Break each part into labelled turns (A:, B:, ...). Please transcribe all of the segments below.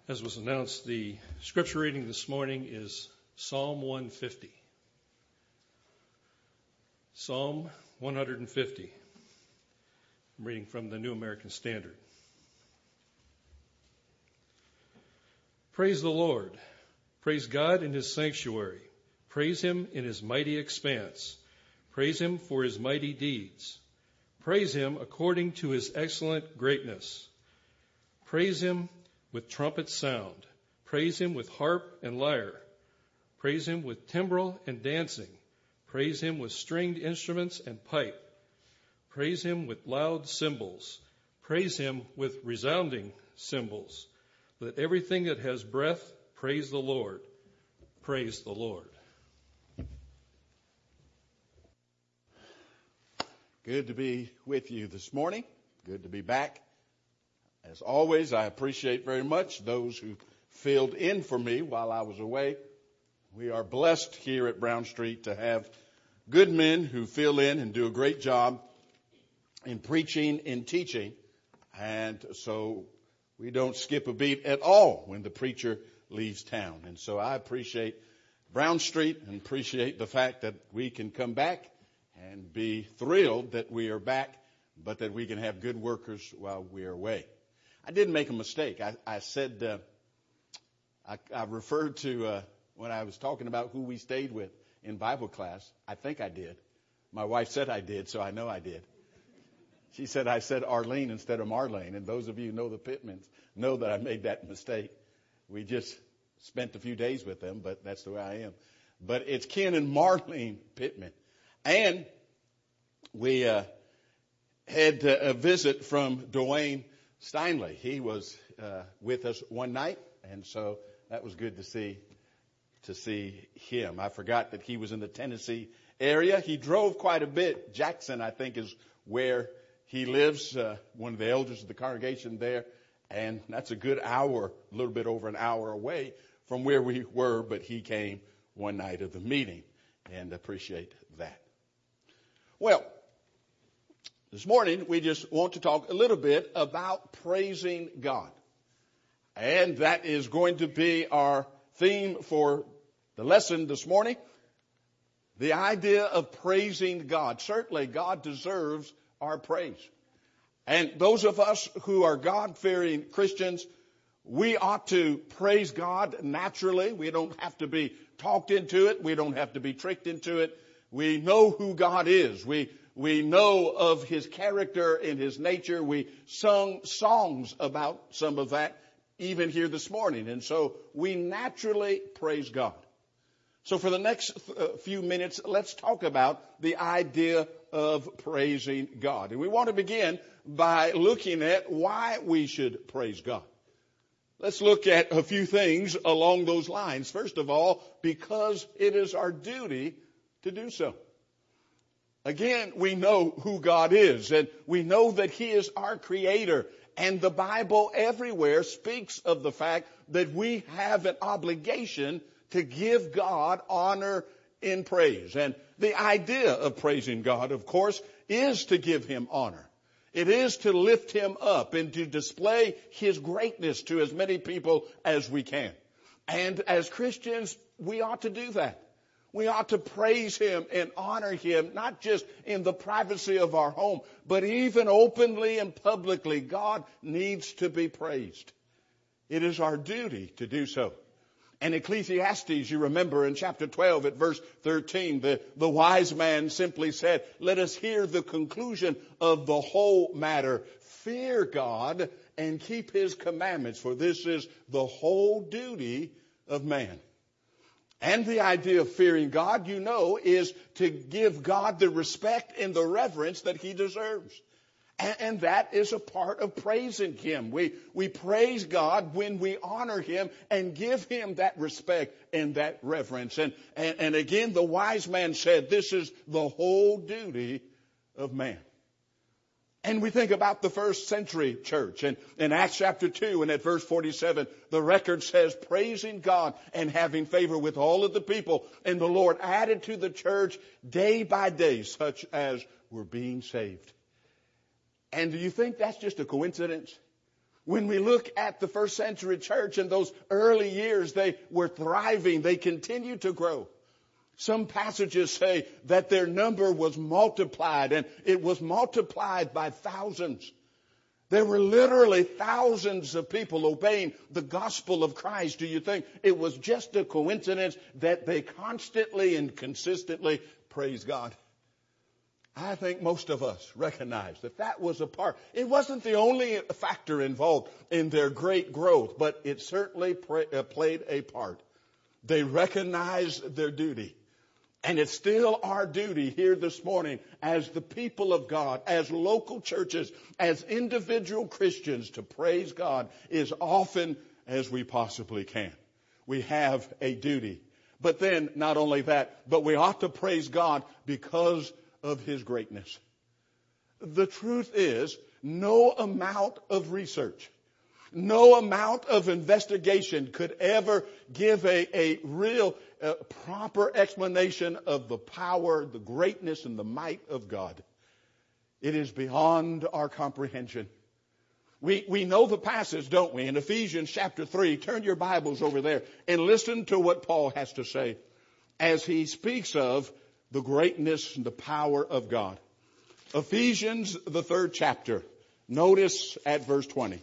A: As was announced, the scripture reading this morning is Psalm 150. Psalm 150. I'm reading from the New American Standard. Praise the Lord. Praise God in his sanctuary. Praise him in his mighty expanse. Praise him for his mighty deeds. Praise him according to his excellent greatness. Praise him with trumpet sound. Praise him with harp and lyre. Praise him with timbrel and dancing. Praise him with stringed instruments and pipe. Praise him with loud cymbals. Praise him with resounding cymbals. Let everything that has breath praise the Lord. Praise the Lord.
B: Good to be with you this morning. Good to be back. As always, I appreciate very much those who filled in for me while I was away. We are blessed here at Brown Street to have good men who fill in and do a great job in preaching and teaching. And so we don't skip a beat at all when the preacher leaves town. And so I appreciate Brown Street and appreciate the fact that we can come back and be thrilled that we are back, but that we can have good workers while we are away. I did make a mistake. I said, I referred to, when I was talking about who we stayed with in Bible class, I think I did. My wife said I did, so I know I did. She said I said Arlene instead of Marlene, and those of you who know the Pittmans know that I made that mistake. We just spent a few days with them, but that's the way I am. But it's Ken and Marlene Pittman. And we had a visit from Dwayne Steinley. He was with us one night, and so that was good to see him. I forgot that he was in the Tennessee area. He drove quite a bit. Jackson, I think, is where he lives, one of the elders of the congregation there, and that's a good hour, a little bit over an hour away from where we were, but he came one night of the meeting, and appreciate that. Well, this morning, we just want to talk a little bit about praising God. And that is going to be our theme for the lesson this morning. The idea of praising God. Certainly, God deserves our praise. And those of us who are God-fearing Christians, we ought to praise God naturally. We don't have to be talked into it. We don't have to be tricked into it. We know who God is. We know of his character and his nature. We sung songs about some of that even here this morning. And so we naturally praise God. So for the next few minutes, let's talk about the idea of praising God. And we want to begin by looking at why we should praise God. Let's look at a few things along those lines. First of all, because it is our duty to do so. Again, we know who God is, and we know that he is our creator. And the Bible everywhere speaks of the fact that we have an obligation to give God honor in praise. And the idea of praising God, of course, is to give him honor. It is to lift him up and to display his greatness to as many people as we can. And as Christians, we ought to do that. We ought to praise him and honor him, not just in the privacy of our home, but even openly and publicly. God needs to be praised. It is our duty to do so. And Ecclesiastes, you remember in chapter 12 at verse 13, the wise man simply said, let us hear the conclusion of the whole matter. Fear God and keep his commandments, for this is the whole duty of man. And the idea of fearing God, you know, is to give God the respect and the reverence that he deserves. And that is a part of praising him. We praise God when we honor him and give him that respect and that reverence. And again, the wise man said, this is the whole duty of man. And we think about the first century church. And in Acts chapter 2 and at verse 47, the record says, praising God and having favor with all of the people. And the Lord added to the church day by day such as were being saved. And do you think that's just a coincidence? When we look at the first century church in those early years, they were thriving. They continued to grow. Some passages say that their number was multiplied, and it was multiplied by thousands. There were literally thousands of people obeying the gospel of Christ. Do you think it was just a coincidence that they constantly and consistently praised God? I think most of us recognize that that was a part. It wasn't the only factor involved in their great growth, but it certainly played a part. They recognized their duty. And it's still our duty here this morning as the people of God, as local churches, as individual Christians to praise God as often as we possibly can. We have a duty. But then, not only that, but we ought to praise God because of His greatness. The truth is, no amount of research, no amount of investigation could ever give a real proper explanation of the power, the greatness, and the might of God. It is beyond our comprehension. We know the passage, don't we? In Ephesians chapter 3, turn your Bibles over there and listen to what Paul has to say as he speaks of the greatness and the power of God. Ephesians, the 3rd chapter. Notice at verse 20.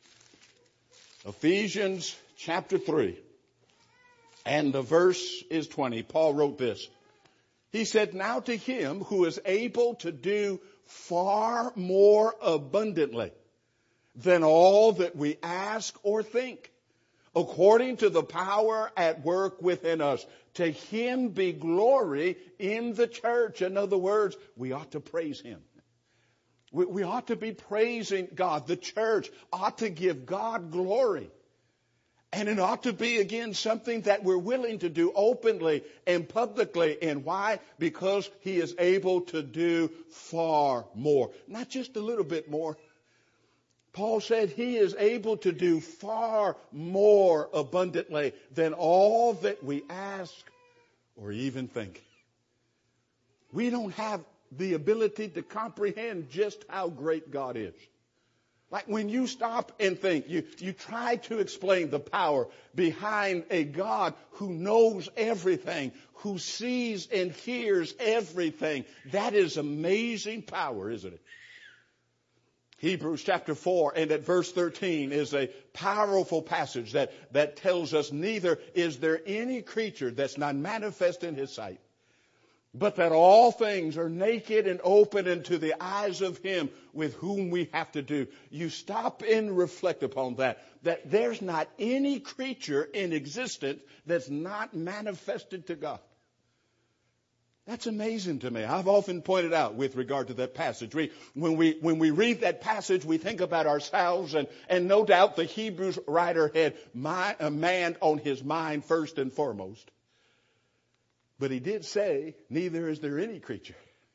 B: Ephesians chapter 3. And the verse is 20. Paul wrote this. He said, "Now to Him who is able to do far more abundantly than all that we ask or think, according to the power at work within us, to Him be glory in the church." In other words, we ought to praise Him. We ought to be praising God. The church ought to give God glory. And it ought to be, again, something that we're willing to do openly and publicly. And why? Because He is able to do far more. Not just a little bit more. Paul said He is able to do far more abundantly than all that we ask or even think. We don't have the ability to comprehend just how great God is. Like when you stop and think, you try to explain the power behind a God who knows everything, who sees and hears everything. That is amazing power, isn't it? Hebrews chapter 4 and at verse 13 is a powerful passage that tells us, "Neither is there any creature that's not manifest in His sight, but that all things are naked and open unto the eyes of Him with whom we have to do." You stop and reflect upon that there's not any creature in existence that's not manifested to God. That's amazing to me. I've often pointed out with regard to that passage. When we read that passage, we think about ourselves, and no doubt the Hebrews writer had a man on his mind first and foremost. But he did say, "Neither is there any creature."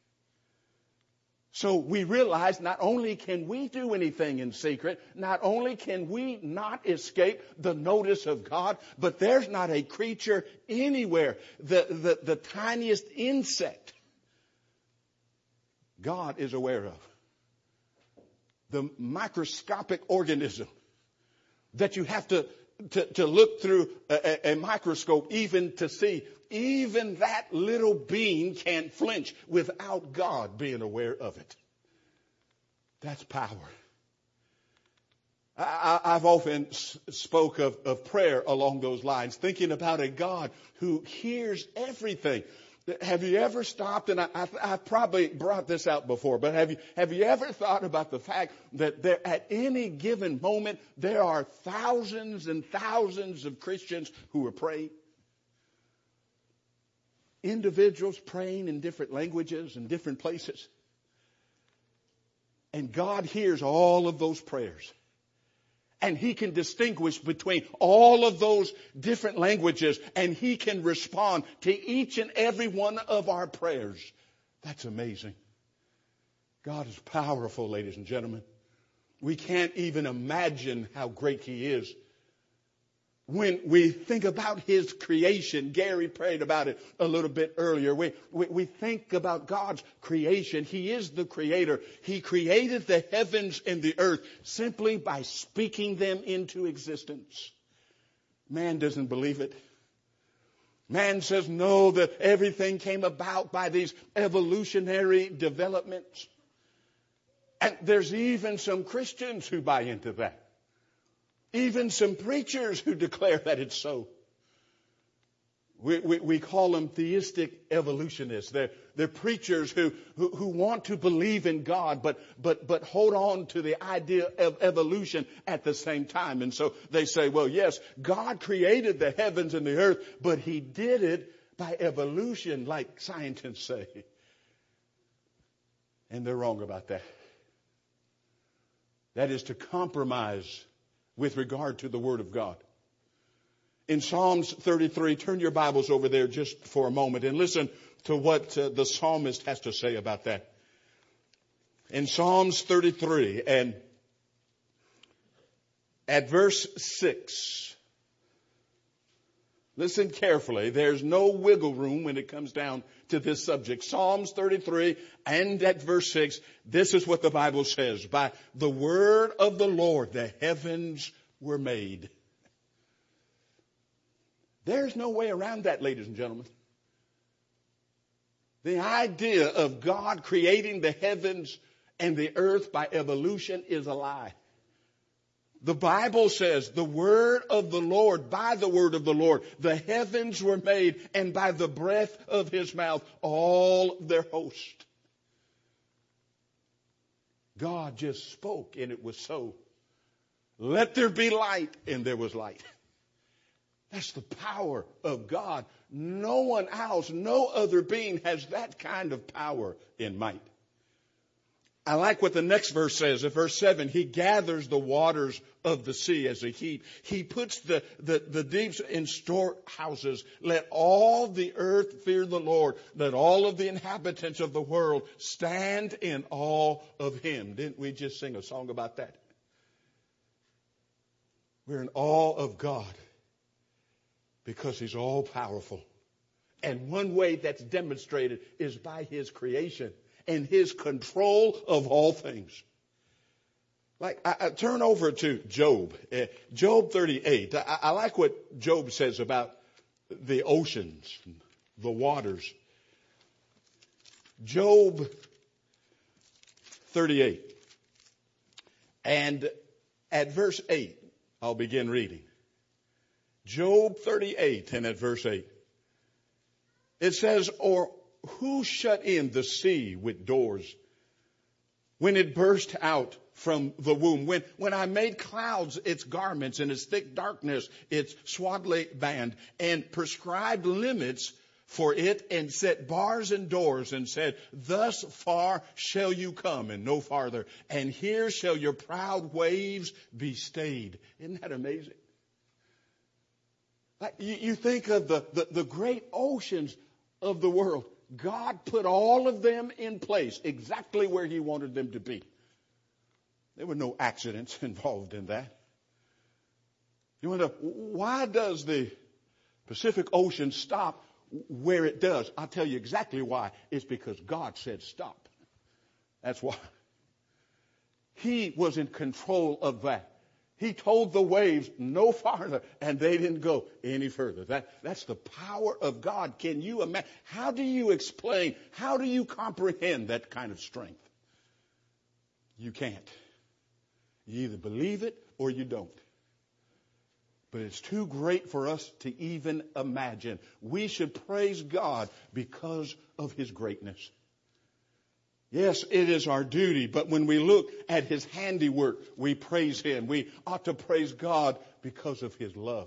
B: So we realize not only can we do anything in secret, not only can we not escape the notice of God, but there's not a creature anywhere, the tiniest insect, God is aware of. The microscopic organism that you have to look through a microscope even to see. Even that little being can't flinch without God being aware of it. That's power. I've often spoke of prayer along those lines, thinking about a God who hears everything. Have you ever stopped, and I've probably brought this out before, but have you ever thought about the fact that there, at any given moment, there are thousands and thousands of Christians who are praying? Individuals praying in different languages and different places. And God hears all of those prayers. And He can distinguish between all of those different languages, and He can respond to each and every one of our prayers. That's amazing. God is powerful, ladies and gentlemen. We can't even imagine how great He is. when we think about his creation, Gary prayed about it a little bit earlier. We think about God's creation. He is the creator. He created the heavens and the earth simply by speaking them into existence. Man doesn't believe it. Man says no, that everything came about by these evolutionary developments. And there's even some Christians who buy into that. Even some preachers who declare that it's so. We call them theistic evolutionists. They're preachers who want to believe in God, but hold on to the idea of evolution at the same time. And so they say, well, yes, God created the heavens and the earth, but he did it by evolution, like scientists say. And they're wrong about that. That is to compromise with regard to the Word of God. In Psalms 33, turn your Bibles over there just for a moment and listen to what the psalmist has to say about that. In Psalms 33 and at verse 6, listen carefully. There's no wiggle room when it comes down to this subject. Psalms 33 and at verse 6, this is what the Bible says. By the word of the Lord, the heavens were made. There's no way around that, ladies and gentlemen. The idea of God creating the heavens and the earth by evolution is a lie. The Bible says the word of the Lord, by the word of the Lord, the heavens were made, and by the breath of his mouth, all their host. God just spoke, and it was so. Let there be light, and there was light. That's the power of God. No one else, no other being has that kind of power and might. I like what the next verse says. At verse 7, he gathers the waters of the sea as a heap. He puts the deeps in storehouses. Let all the earth fear the Lord. Let all of the inhabitants of the world stand in awe of him. Didn't we just sing a song about that? We're in awe of God because he's all powerful. And one way that's demonstrated is by his creation and his control of all things. Like, I turn over to Job. Job 38. I like what Job says about the oceans, the waters. Job 38. And at verse 8, I'll begin reading. Job 38 and at verse 8. It says, or who shut in the sea with doors when it burst out from the womb? When I made clouds its garments and its thick darkness its swaddling band, and prescribed limits for it, and set bars and doors, and said, thus far shall you come and no farther, and here shall your proud waves be stayed. Isn't that amazing? You think of the great oceans of the world. God put all of them in place exactly where he wanted them to be. There were no accidents involved in that. You wonder, why does the Pacific Ocean stop where it does? I'll tell you exactly why. It's because God said stop. That's why. He was in control of that. He told the waves no farther, and they didn't go any further. That's the power of God. Can you imagine? How do you explain? How do you comprehend that kind of strength? You can't. You either believe it or you don't. But it's too great for us to even imagine. We should praise God because of his greatness. Yes, it is our duty, but when we look at his handiwork, we praise him. We ought to praise God because of his love.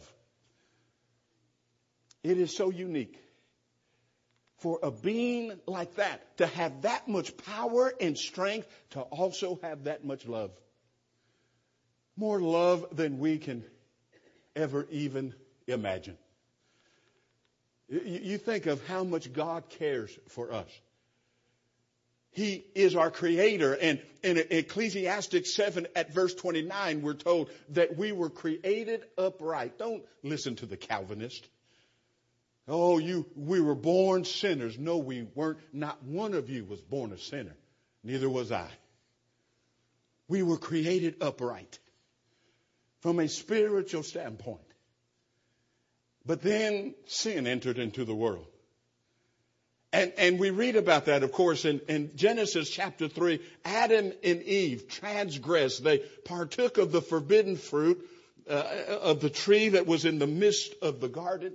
B: It is so unique for a being like that to have that much power and strength, to also have that much love. More love than we can ever even imagine. You think of how much God cares for us. He is our creator. And in Ecclesiastes 7 at verse 29, we're told that we were created upright. Don't listen to the Calvinist. Oh, we were born sinners. No, we weren't. Not one of you was born a sinner. Neither was I. We were created upright from a spiritual standpoint. But then sin entered into the world. And we read about that, of course, in Genesis chapter 3. Adam and Eve transgressed. They partook of the forbidden fruit of the tree that was in the midst of the garden.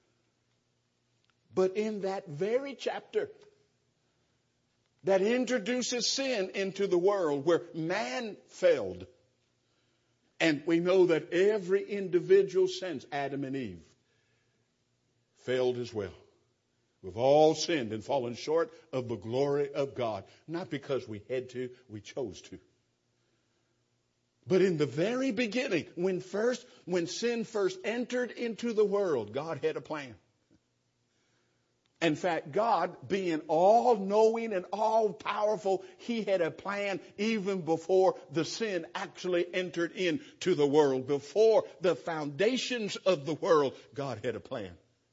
B: But in that very chapter that introduces sin into the world, where man failed, and we know that every individual since Adam and Eve failed as well. We've all sinned and fallen short of the glory of God. Not because we had to, we chose to. But in the very beginning, when sin first entered into the world, God had a plan. In fact, God, being all-knowing and all-powerful, He had a plan even before the sin actually entered into the world. Before the foundations of the world, God had a plan.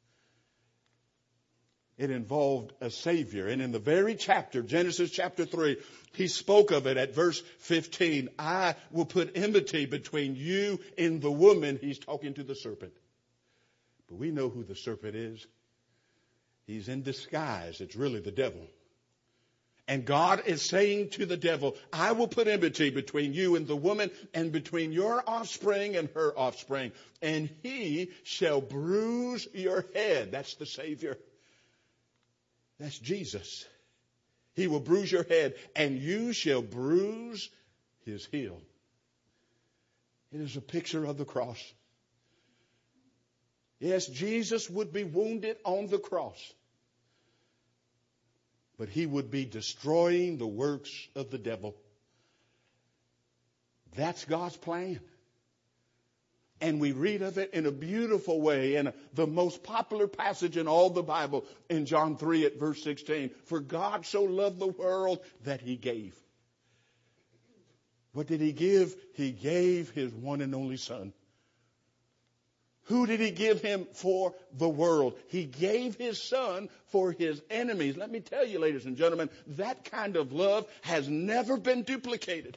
B: It involved a Savior. And in the very chapter, Genesis chapter 3, He spoke of it at verse 15. I will put enmity between you and the woman. He's talking to the serpent. But we know who the serpent is. He's in disguise. It's really the devil. And God is saying to the devil, I will put enmity between you and the woman, and between your offspring and her offspring. And he shall bruise your head. That's the Savior. That's Jesus. He will bruise your head, and you shall bruise his heel. It is a picture of the cross. Yes, Jesus would be wounded on the cross, but he would be destroying the works of the devil. That's God's plan. And we read of it in a beautiful way in the most popular passage in all the Bible, in John 3 at verse 16. For God so loved the world that he gave. What did he give? He gave his one and only Son. Who did he give him for? The world. He gave his Son for his enemies. Let me tell you, ladies and gentlemen, that kind of love has never been duplicated.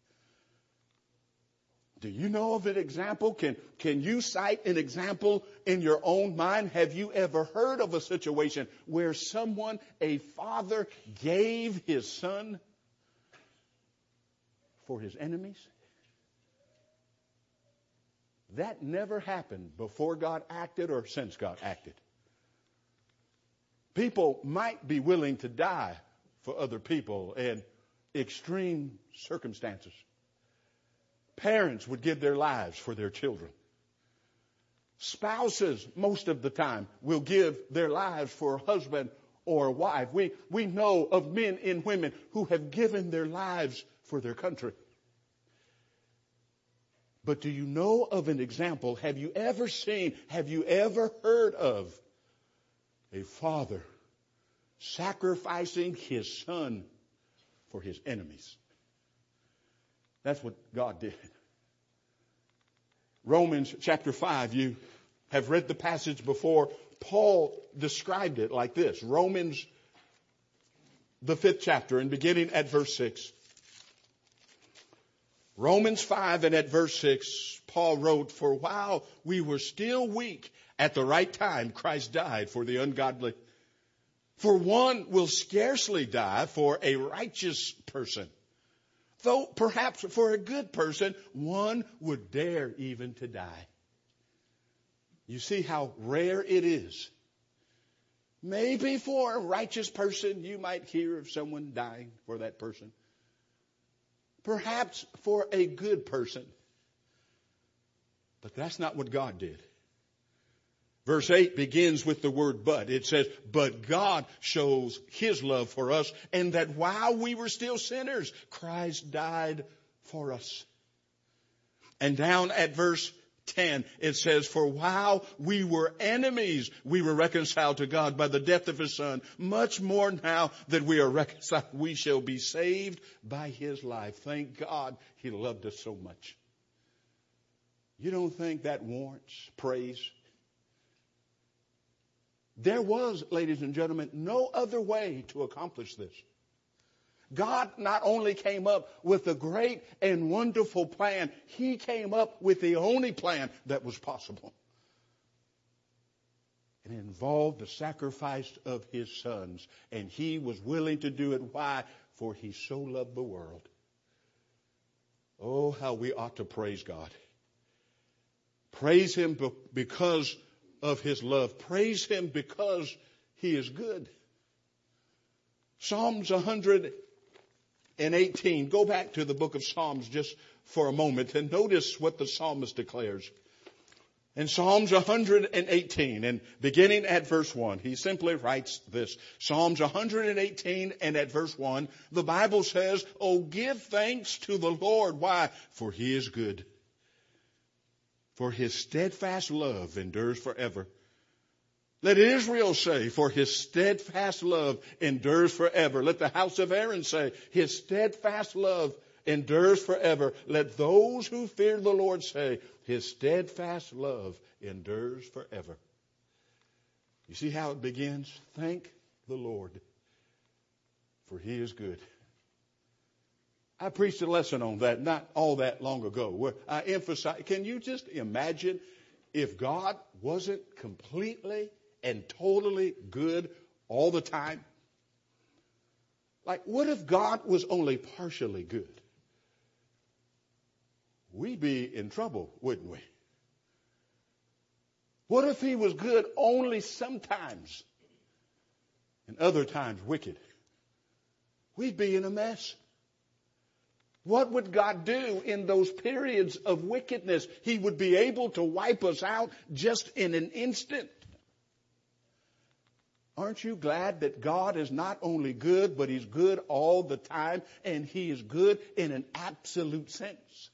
B: Do you know of an example? Can you cite an example in your own mind? Have you ever heard of a situation where someone, a father, gave his son for his enemies? That never happened before God acted or since God acted. People might be willing to die for other people in extreme circumstances. Parents would give their lives for their children. Spouses, most of the time, will give their lives for a husband or a wife. We know of men and women who have given their lives for their country. But do you know of an example? Have you ever heard of a father sacrificing his son for his enemies? That's what God did. Romans chapter 5, you have read the passage before. Paul described it like this. Romans, the 5th chapter, and beginning at verse 6. Romans 5 and at verse 6, Paul wrote, For while we were still weak, at the right time, Christ died for the ungodly. For one will scarcely die for a righteous person. Though perhaps for a good person, one would dare even to die. You see how rare it is. Maybe for a righteous person, you might hear of someone dying for that person. Perhaps for a good person. But that's not what God did. Verse 8 begins with the word but. It says, but God shows his love for us, and that while we were still sinners, Christ died for us. And down at verse 10, it says, for while we were enemies, we were reconciled to God by the death of his Son. Much more now that we are reconciled, we shall be saved by his life. Thank God he loved us so much. You don't think that warrants praise? There was, ladies and gentlemen, no other way to accomplish this. God not only came up with a great and wonderful plan, he came up with the only plan that was possible. It involved the sacrifice of his sons, and he was willing to do it. Why? For he so loved the world. Oh, how we ought to praise God. Praise him because of his love. Praise him because he is good. Psalms 118. Go back to the book of Psalms just for a moment and notice what the psalmist declares. In Psalms 118, and beginning at verse 1, he simply writes this. Psalms 118 and at verse 1, the Bible says, "Oh, give thanks to the Lord." Why? For he is good. For his steadfast love endures forever. Let Israel say, for his steadfast love endures forever. Let the house of Aaron say, his steadfast love endures forever. Let those who fear the Lord say, his steadfast love endures forever. You see how it begins? Thank the Lord, for he is good. I preached a lesson on that not all that long ago, where I emphasized, can you just imagine if God wasn't completely and totally good all the time? Like, what if God was only partially good? We'd be in trouble, wouldn't we? What if he was good only sometimes and other times wicked? We'd be in a mess. What would God do in those periods of wickedness? He would be able to wipe us out just in an instant. Aren't you glad that God is not only good, but he's good all the time, and he is good in an absolute sense?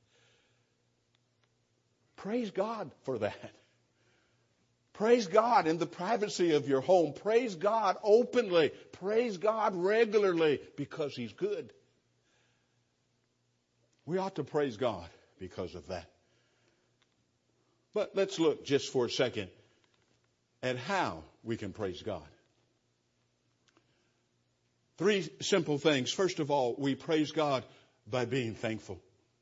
B: Praise God for that. Praise God in the privacy of your home. Praise God openly. Praise God regularly because he's good. We ought to praise God because of that. But let's look just for a second at how we can praise God. 3 simple things. First of all, we praise God by being thankful.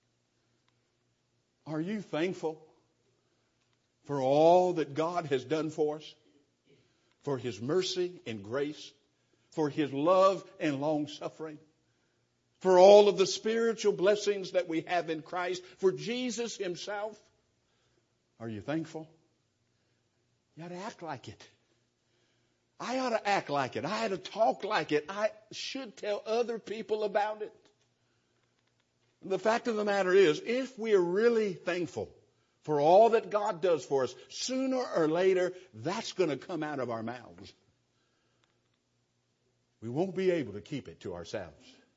B: Are you thankful for all that God has done for us? For his mercy and grace? For his love and long suffering? For all of the spiritual blessings that we have in Christ? For Jesus himself? Are you thankful? You ought to act like it. I ought to act like it. I ought to talk like it. I should tell other people about it. The fact of the matter is, if we are really thankful for all that God does for us, sooner or later, that's going to come out of our mouths. We won't be able to keep it to ourselves.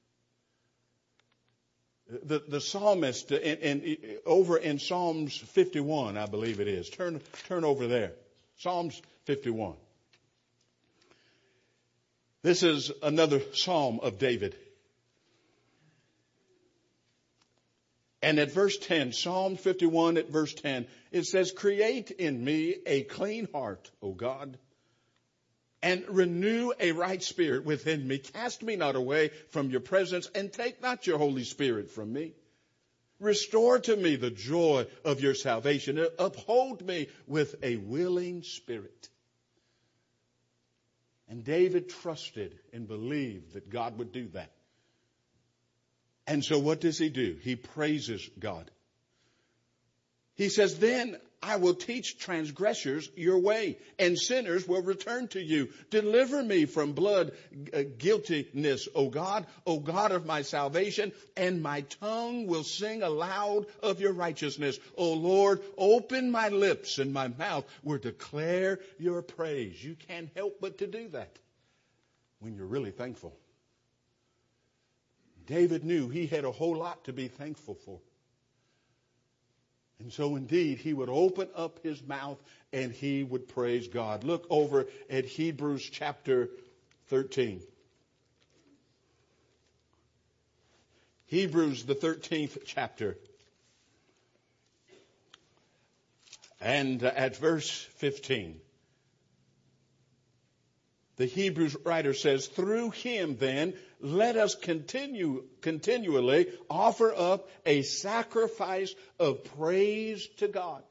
B: The psalmist over in Psalms 51, I believe it is. Turn over there. Psalms 51. This is another psalm of David. And at verse 10, Psalm 51 at verse 10, it says, "Create in me a clean heart, O God, and renew a right spirit within me. Cast me not away from your presence, and take not your Holy Spirit from me. Restore to me the joy of your salvation. Uphold me with a willing spirit." And David trusted and believed that God would do that. And so what does he do? He praises God. He says, "Then I will teach transgressors your way, and sinners will return to you. Deliver me from blood guiltiness, O God of my salvation, and my tongue will sing aloud of your righteousness. O Lord, open my lips, and my mouth will declare your praise." You can't help but to do that when you're really thankful. David knew he had a whole lot to be thankful for. And so indeed, he would open up his mouth and he would praise God. Look over at Hebrews chapter 13. Hebrews, the 13th chapter. And at verse 15, the Hebrews writer says, through him then, let us continually offer up a sacrifice of praise to God.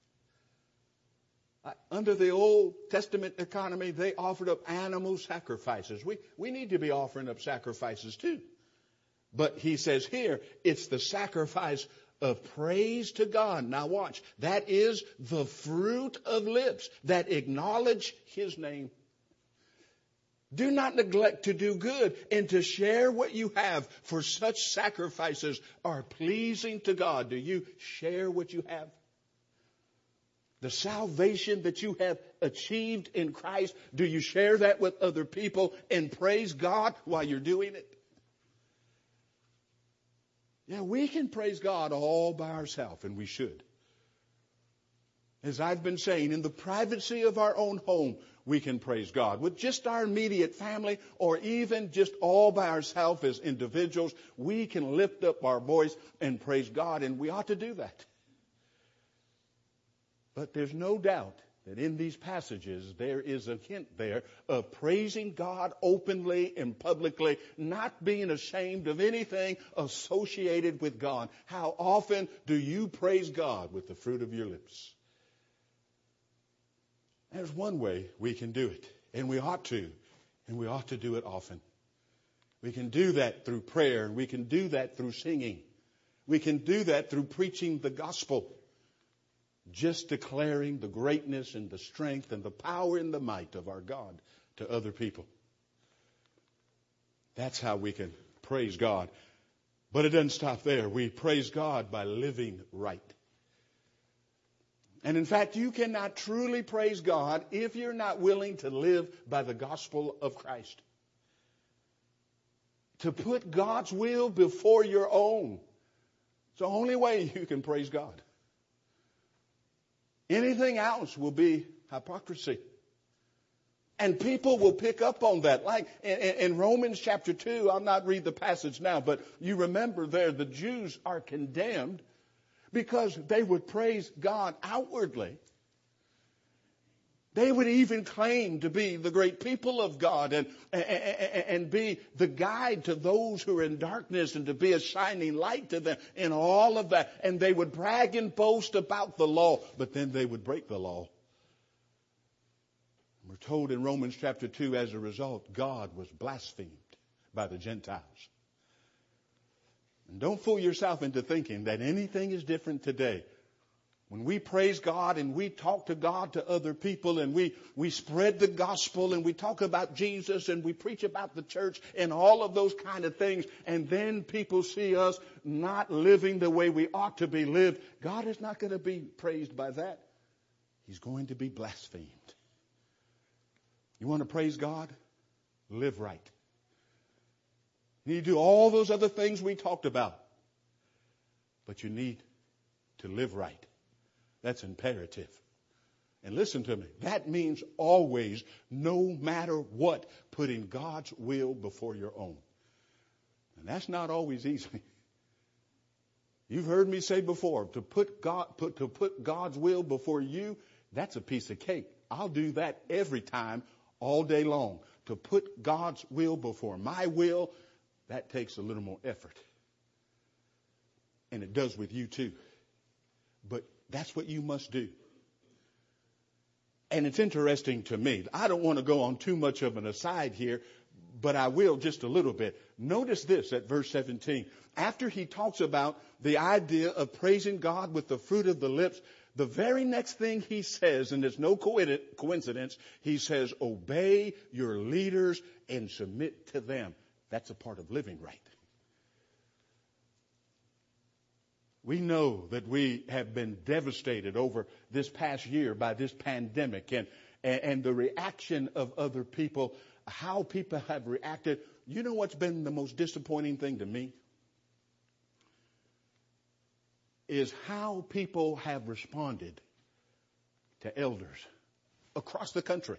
B: Under the Old Testament economy, they offered up animal sacrifices. We need to be offering up sacrifices too. But he says here, it's the sacrifice of praise to God. Now watch, that is the fruit of lips that acknowledge his name. Do not neglect to do good and to share what you have, for such sacrifices are pleasing to God. Do you share what you have? The salvation that you have achieved in Christ, do you share that with other people and praise God while you're doing it? Yeah, we can praise God all by ourselves, and we should. As I've been saying, in the privacy of our own home, we can praise God. With just our immediate family, or even just all by ourselves as individuals, we can lift up our voice and praise God, and we ought to do that. But there's no doubt that in these passages there is a hint there of praising God openly and publicly, not being ashamed of anything associated with God. How often do you praise God with the fruit of your lips? There's one way we can do it, and we ought to do it often. We can do that through prayer, and we can do that through singing. We can do that through preaching the gospel. Just declaring the greatness and the strength and the power and the might of our God to other people. That's how we can praise God. But it doesn't stop there. We praise God by living right. And in fact, you cannot truly praise God if you're not willing to live by the gospel of Christ. To put God's will before your own. It's the only way you can praise God. Anything else will be hypocrisy. And people will pick up on that. Like in Romans chapter 2, I'll not read the passage now, but you remember there the Jews are condemned because they would praise God outwardly. They would even claim to be the great people of God and be the guide to those who are in darkness and to be a shining light to them in all of that. And they would brag and boast about the law, but then they would break the law. We're told in Romans chapter 2, as a result, God was blasphemed by the Gentiles. And don't fool yourself into thinking that anything is different today. When we praise God and we talk to God to other people and we spread the gospel and we talk about Jesus and we preach about the church and all of those kind of things, and then people see us not living the way we ought to be lived, God is not going to be praised by that. He's going to be blasphemed. You want to praise God? Live right. You need to do all those other things we talked about. But you need to live right. That's imperative. And listen to me. That means always, no matter what, putting God's will before your own. And that's not always easy. You've heard me say before, to put God's will before you, that's a piece of cake. I'll do that every time, all day long. To put God's will before my will, that takes a little more effort. And it does with you too. But that's what you must do. And it's interesting to me. I don't want to go on too much of an aside here, but I will just a little bit. Notice this at verse 17. After he talks about the idea of praising God with the fruit of the lips, the very next thing he says, and there's no coincidence, he says, obey your leaders and submit to them. That's a part of living right. We know that we have been devastated over this past year by this pandemic and the reaction of other people, how people have reacted. You know what's been the most disappointing thing to me? is how people have responded to elders across the country.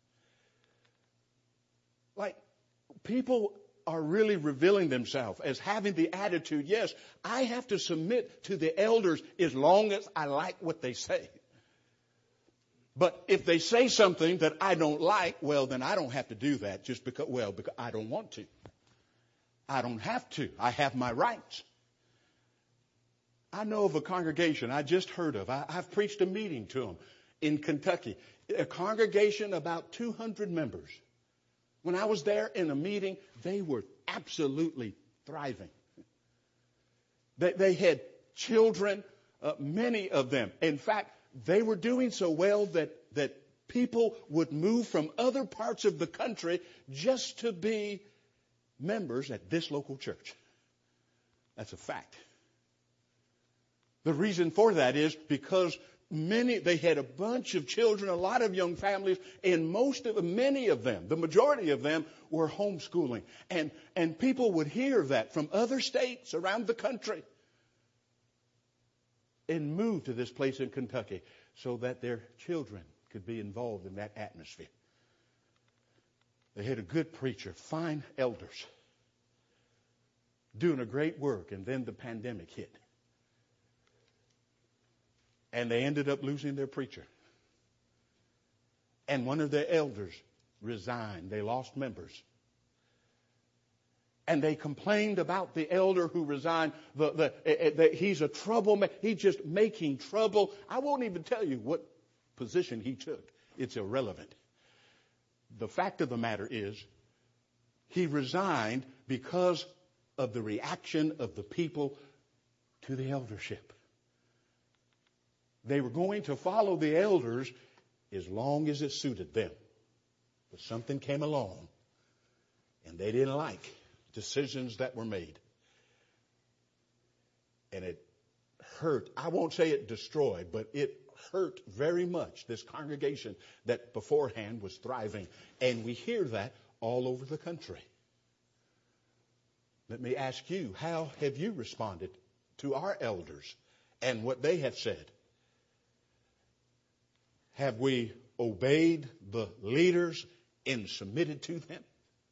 B: Like, people are really revealing themselves as having the attitude, yes, I have to submit to the elders as long as I like what they say. But if they say something that I don't like, well, then I don't have to do that just because I don't want to. I don't have to. I have my rights. I know of a congregation I just heard of. I've preached a meeting to them in Kentucky. A congregation about 200 members. When I was there in a meeting, they were absolutely thriving. They had children, many of them. In fact, they were doing so well that people would move from other parts of the country just to be members at this local church. That's a fact. The reason for that is because they had a bunch of children, a lot of young families, and many of them, the majority of them, were homeschooling. And people would hear that from other states around the country and move to this place in Kentucky so that their children could be involved in that atmosphere. They had a good preacher, fine elders, doing a great work, and then the pandemic hit. And they ended up losing their preacher. And one of their elders resigned. They lost members. And they complained about the elder who resigned. He's a troublemaker. He's just making trouble. I won't even tell you what position he took. It's irrelevant. The fact of the matter is, he resigned because of the reaction of the people to the eldership. They were going to follow the elders as long as it suited them. But something came along, and they didn't like decisions that were made. And it hurt. I won't say it destroyed, but it hurt very much this congregation that beforehand was thriving. And we hear that all over the country. Let me ask you, how have you responded to our elders and what they have said? Have we obeyed the leaders and submitted to them?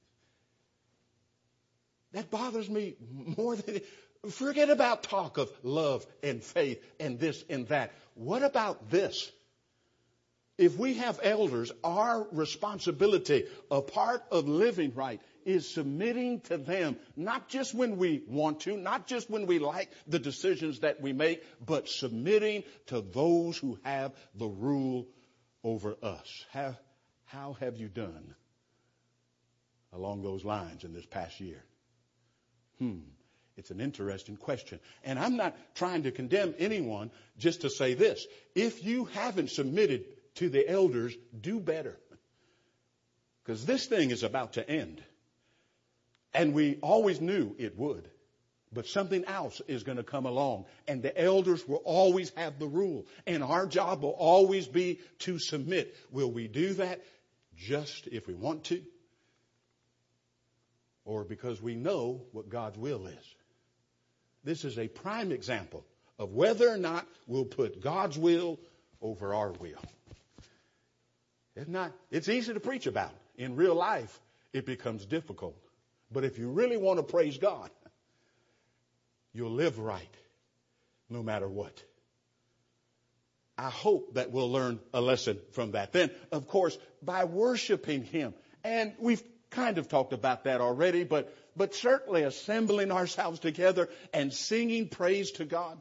B: That bothers me more than... Forget about talk of love and faith and this and that. What about this? If we have elders, our responsibility, a part of living right, is submitting to them, not just when we want to, not just when we like the decisions that we make, but submitting to those who have the rule over us. How have you done along those lines in this past year? It's an interesting question. And I'm not trying to condemn anyone, just to say this. If you haven't submitted to the elders, do better. Because this thing is about to end. And we always knew it would. But something else is going to come along. And the elders will always have the rule. And our job will always be to submit. Will we do that just if we want to? Or because we know what God's will is? This is a prime example of whether or not we'll put God's will over our will. It's easy to preach about. In real life, it becomes difficult. But if you really want to praise God, you'll live right no matter what. I hope that we'll learn a lesson from that. Then, of course, by worshiping Him. And we've kind of talked about that already, but certainly assembling ourselves together and singing praise to God.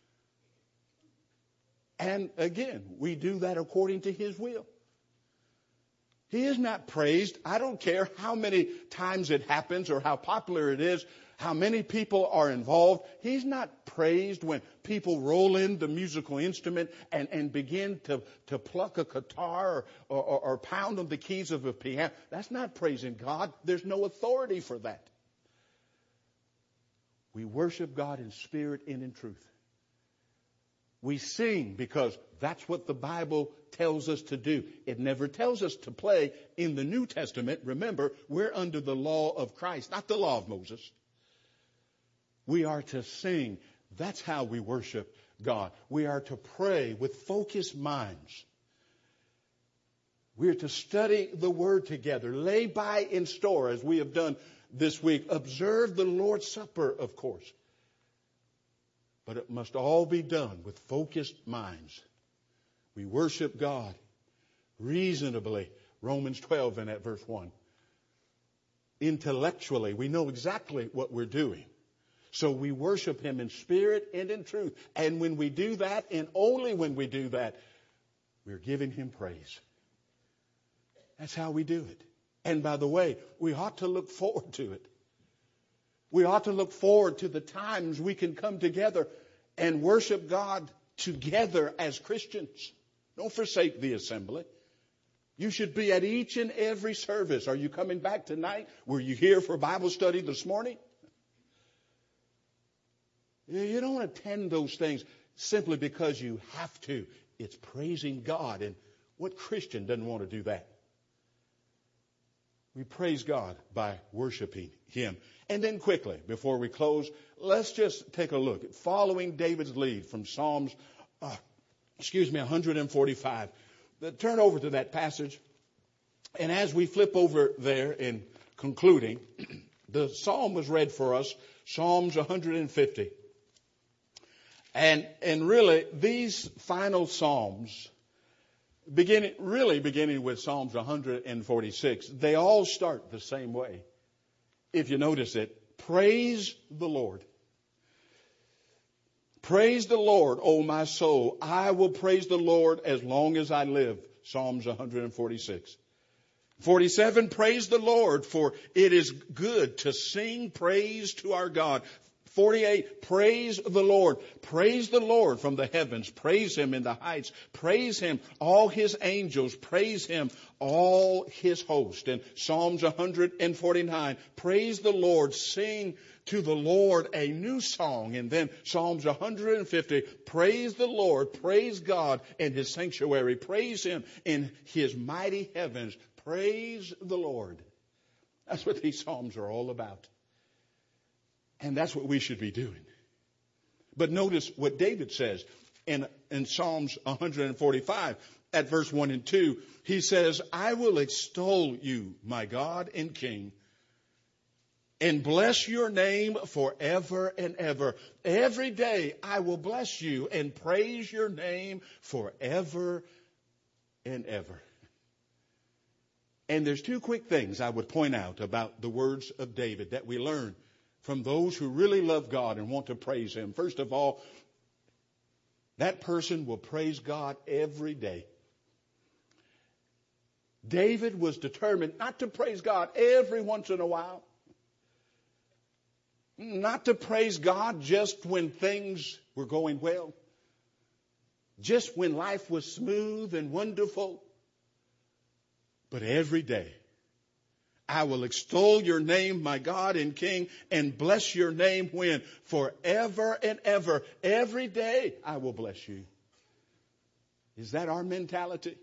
B: And again, we do that according to His will. He is not praised. I don't care how many times it happens or how popular it is, how many people are involved. He's not praised when people roll in the musical instrument and begin to pluck a guitar or pound on the keys of a piano. That's not praising God. There's no authority for that. We worship God in spirit and in truth. We sing because that's what the Bible tells us to do. It never tells us to play. In the New Testament, remember, we're under the law of Christ, not the law of Moses. We are to sing. That's how we worship God. We are to pray with focused minds. We are to study the Word together. Lay by in store, as we have done this week. Observe the Lord's Supper, of course. But it must all be done with focused minds. We worship God reasonably. Romans 12 in that verse 1. Intellectually, we know exactly what we're doing. So we worship Him in spirit and in truth. And when we do that, and only when we do that, we're giving Him praise. That's how we do it. And by the way, we ought to look forward to it. We ought to look forward to the times we can come together and worship God together as Christians. Don't forsake the assembly. You should be at each and every service. Are you coming back tonight? Were you here for Bible study this morning? You don't attend those things simply because you have to. It's praising God. And what Christian doesn't want to do that? We praise God by worshiping Him. And then quickly, before we close, let's just take a look at following David's lead from Psalms 145. Turn over to that passage. And as we flip over there in concluding, the psalm was read for us, Psalms 150. And really, these final psalms, beginning with Psalms 146, they all start the same way. If you notice it, praise the Lord. Praise the Lord, O my soul. I will praise the Lord as long as I live. Psalms 146. 47, praise the Lord, for it is good to sing praise to our God. 48, praise the Lord. Praise the Lord from the heavens. Praise Him in the heights. Praise Him, all His angels. Praise Him, all His host. And Psalms 149, praise the Lord. Sing to the Lord a new song. And then Psalms 150, praise the Lord. Praise God in His sanctuary. Praise Him in His mighty heavens. Praise the Lord. That's what these Psalms are all about. And that's what we should be doing. But notice what David says in Psalms 145 at verse 1 and 2. He says, I will extol you, my God and King, and bless your name forever and ever. Every day I will bless you and praise your name forever and ever. And there's two quick things I would point out about the words of David that we learn from those who really love God and want to praise Him. First of all, that person will praise God every day. David was determined not to praise God every once in a while. Not to praise God just when things were going well. Just when life was smooth and wonderful. But every day. I will extol your name, my God and King, and bless your name when? Forever and ever. Every day I will bless you. Is that our mentality?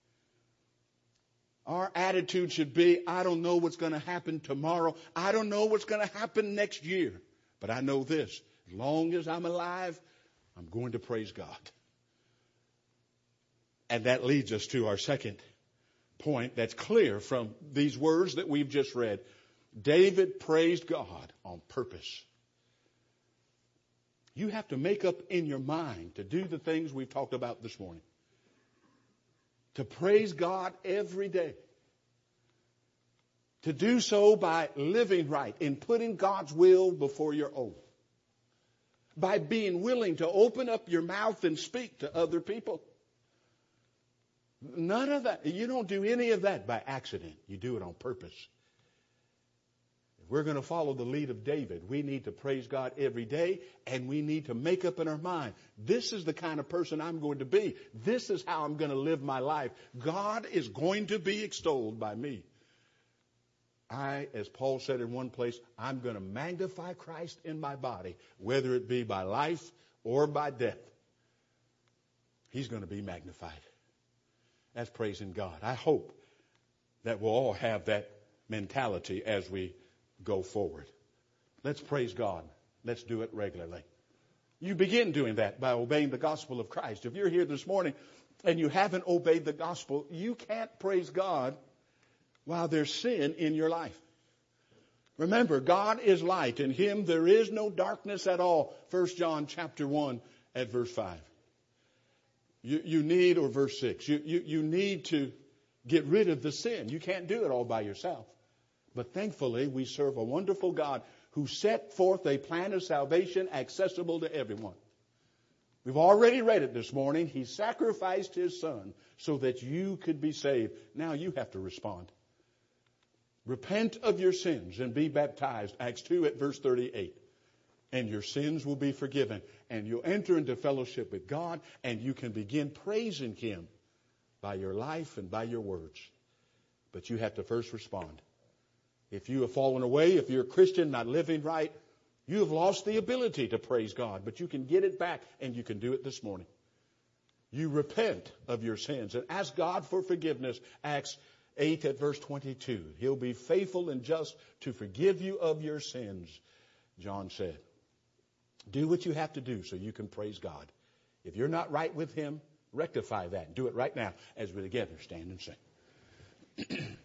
B: Our attitude should be, I don't know what's going to happen tomorrow. I don't know what's going to happen next year. But I know this. As long as I'm alive, I'm going to praise God. And that leads us to our second point that's clear from these words that we've just read. David praised God on purpose. You have to make up in your mind to do the things we've talked about this morning. To praise God every day. To do so by living right and putting God's will before your own. By being willing to open up your mouth and speak to other people. None of that. You don't do any of that by accident. You do it on purpose. If we're going to follow the lead of David, we need to praise God every day, and we need to make up in our mind, this is the kind of person I'm going to be. This is how I'm going to live my life. God is going to be extolled by me. As Paul said in one place, I'm going to magnify Christ in my body, whether it be by life or by death. He's going to be magnified. That's praising God. I hope that we'll all have that mentality as we go forward. Let's praise God. Let's do it regularly. You begin doing that by obeying the gospel of Christ. If you're here this morning and you haven't obeyed the gospel, you can't praise God while there's sin in your life. Remember, God is light. In Him there is no darkness at all. 1 John chapter 1 at verse 5. You need, or verse 6, you need to get rid of the sin. You can't do it all by yourself. But thankfully, we serve a wonderful God who set forth a plan of salvation accessible to everyone. We've already read it this morning. He sacrificed His Son so that you could be saved. Now you have to respond. Repent of your sins and be baptized. Acts 2 at verse 38. And your sins will be forgiven. And you'll enter into fellowship with God. And you can begin praising Him by your life and by your words. But you have to first respond. If you have fallen away, if you're a Christian not living right, you have lost the ability to praise God. But you can get it back, and you can do it this morning. You repent of your sins and ask God for forgiveness. Acts 8 at verse 22. He'll be faithful and just to forgive you of your sins, John said. Do what you have to do so you can praise God. If you're not right with Him, rectify that. Do it right now as we together stand and sing.